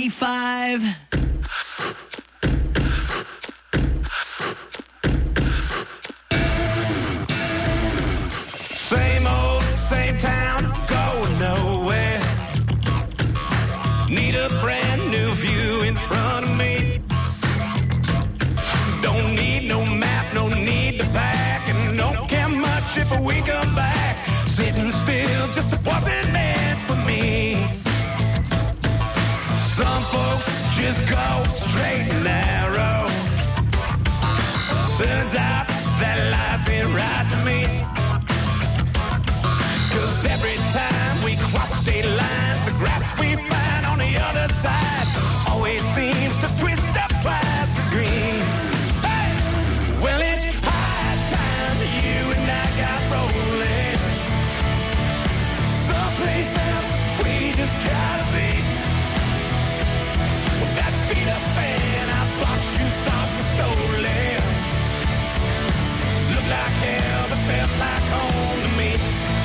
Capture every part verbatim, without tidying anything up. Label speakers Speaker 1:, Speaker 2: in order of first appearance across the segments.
Speaker 1: ninety-five.
Speaker 2: Same old, same town, going nowhere. Need a brand new view in front of me. Don't need no map, no need to pack, and don't care much if we come back. Sitting still just wasn't meant for me. Some folks just go straight and narrow. Turns out that life ain't right for me. Cause every time we cross state lines, the grass we find on the other side always seems to twist up twice as green. Hey! Well, it's high time you and I got rolling. Someplace else we just gotta be. With that beat up fan, our box shoes starting stolen. Look like hell, but felt like home to me.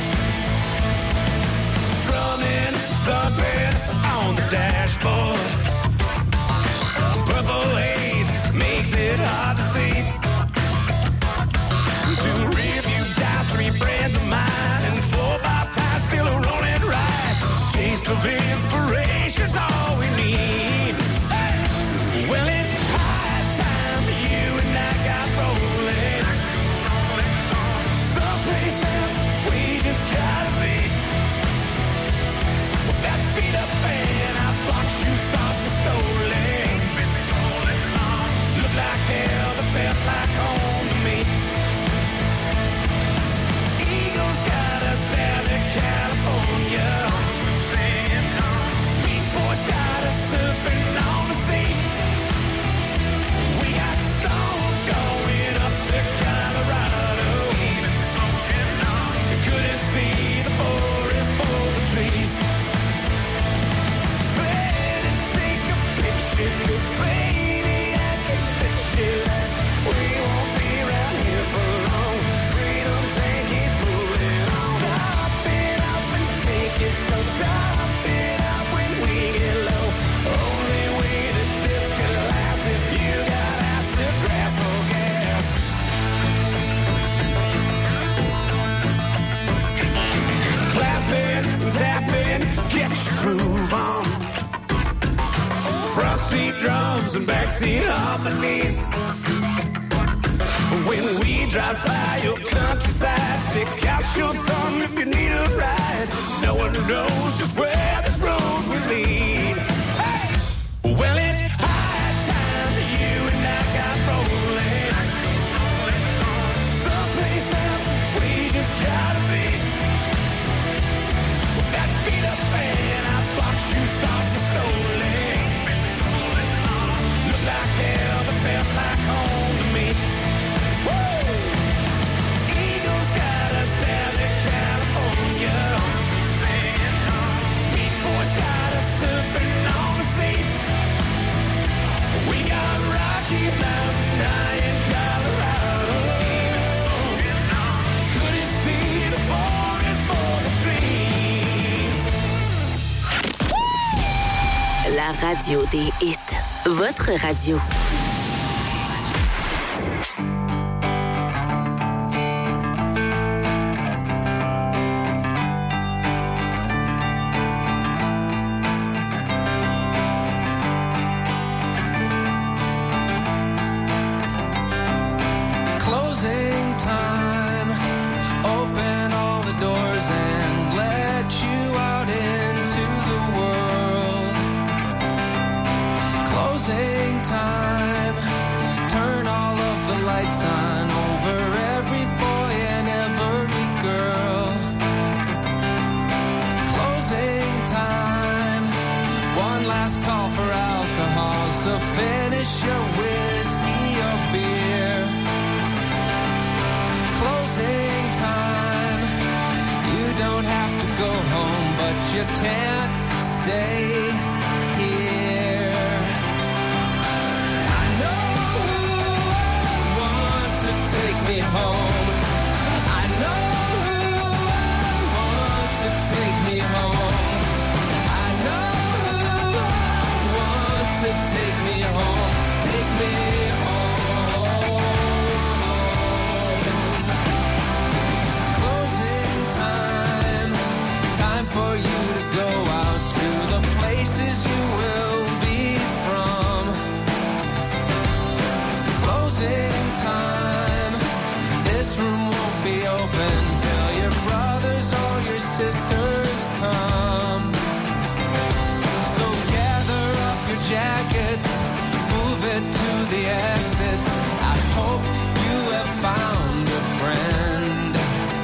Speaker 2: Strumming something on the dashboard. Purple haze makes it hard to see. Two rearview guys, three friends of mine, and four by tires still a rolling ride. Taste of inspiration's all we need. Hey! Well, it's high time you and I got rolling. Someplace else we just gotta be. That beat up fan, our box shoes starting stolen. Look like hell, but felt like home to me. Eagles got us down to California. Beach Boys got us surfing on the sea. We got stone going up to Colorado. Couldn't see the forest for the trees. Cause baby, I can bet you that we won't be around here for long. Freedom train keeps moving on. Stop it up and take it slow. Stop it up when we get low. Only way that this could last if you got ass to grass or gas. Clapping, tapping, get your groove on. Front seat drums and backseat harmonies. When we drive by your countryside, stick out your thumb if you need a ride. No one knows just where this road will lead. Hey! Well, it's high time you and I got rolling. Someplace else we just gotta be. That beat up fan, our box shoes starting stolen. Like hell, but felt like home to me. Woo! Eagles got us down to California. Beach Boys got us surfing on the sea. We got Rocky Mountain high in Colorado. Couldn't see the forest for the trees.
Speaker 3: La radio des hits. Votre radio.
Speaker 4: Closing time. Open all the doors and let you out into the world. Closing time. Turn all of the lights on over every boy and every girl. Closing time. One last call for alcohol, so finish your whiskey or beer. Closing time. You don't have to go home, but you can't stay here. Take me home. I know who I want to take me home. I know who I want it to the exits. I hope you have found a friend.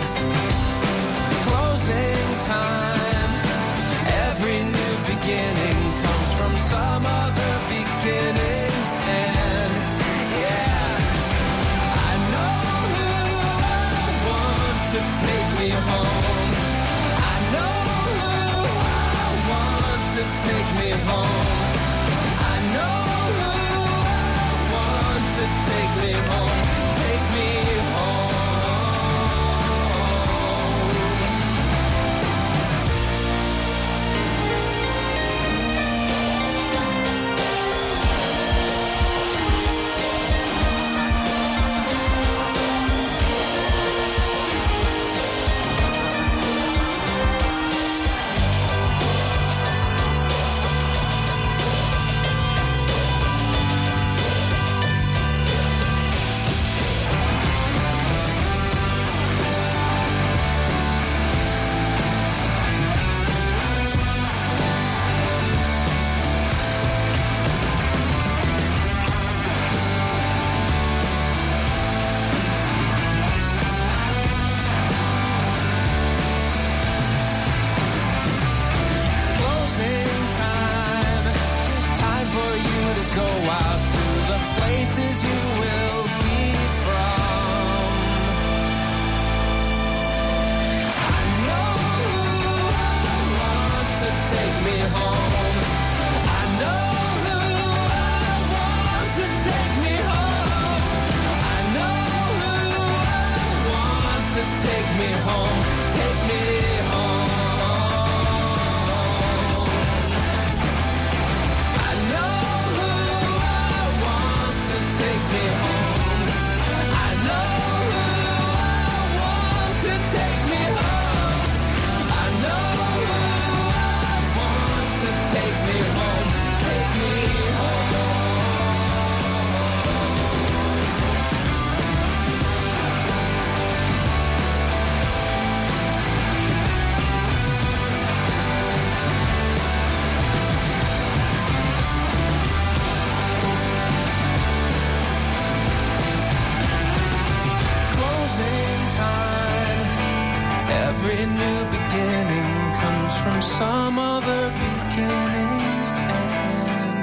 Speaker 4: Closing time. Every new beginning comes from some other beginning's end. Yeah, I know who I want to take me home. I know who I want to take me home. I know who I want to take me home. Take me home. Every new beginning comes from some other beginning's end.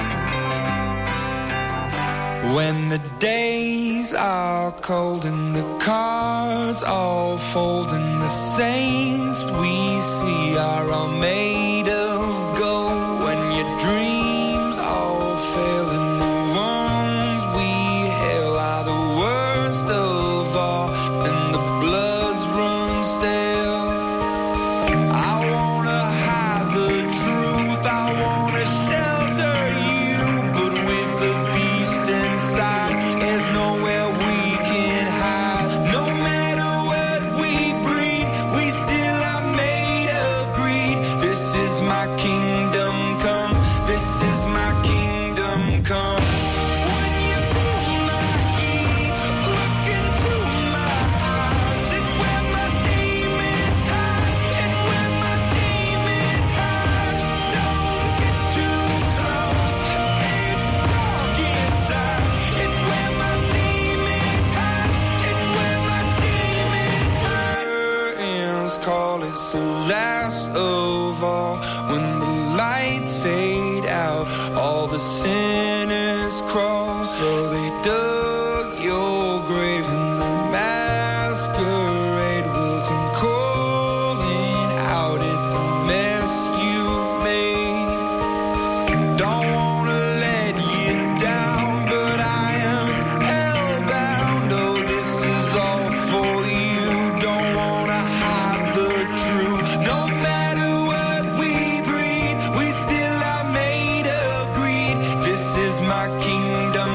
Speaker 1: When the days are cold and the cards all fold and the saints we see are all made of gold, when your dreams all fail and the ones we hail are the worst of all and the bloods run stale, I wanna hide the truth, I wanna shelter you, but with the beast inside there's nowhere we can hide. No matter what we breed, we still are made of greed. This is my kingdom come, this is my kingdom come. When you pull my key, look into my eyes, it's where my demons hide, it's where my demons hide. Don't get too close, it's dark inside, it's where my demons hide, it's where my demons hide. Curtains call, it's the last of all. When the lights fade out, all the sinners crawl. So they dug your grave and the masquerade will come calling out at the mess you made. Don't wanna let you down, but I am hellbound. Oh, this is all for you. Don't wanna hide the truth. No matter what we breed, we still are made of greed. This is my kingdom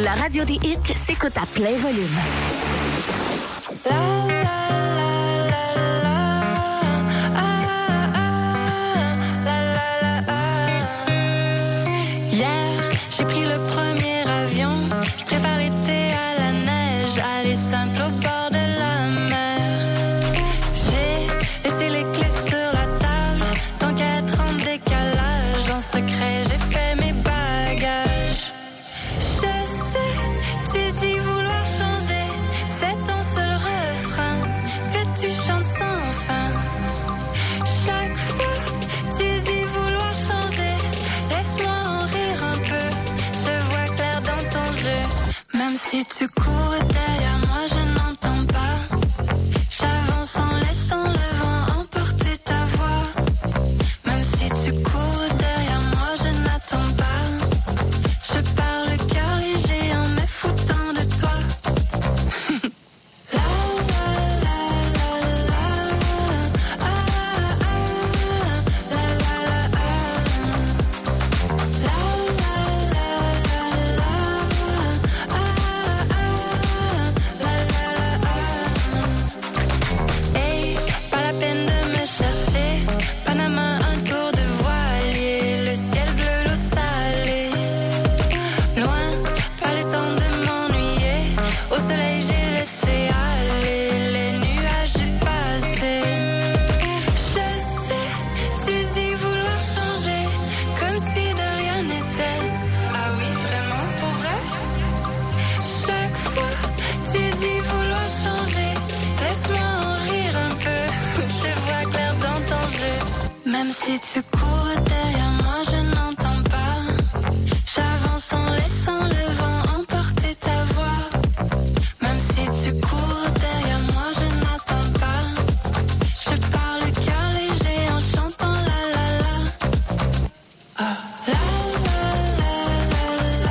Speaker 3: La radio des hits s'écoute à plein volume.
Speaker 5: Hier, j'ai pris le premier avion. Je préfère l'été à la neige, aller simple au bord de la mer. J'ai laissé les clés sur la table, tant qu'à être en décalage. En secret, j'ai fait mes bagages. Je sais, tu dis vouloir changer, c'est ton seul refrain que tu chantes sans fin. Chaque fois, tu dis vouloir changer, laisse-moi en rire un peu. Je vois clair dans ton jeu, même si tu cours.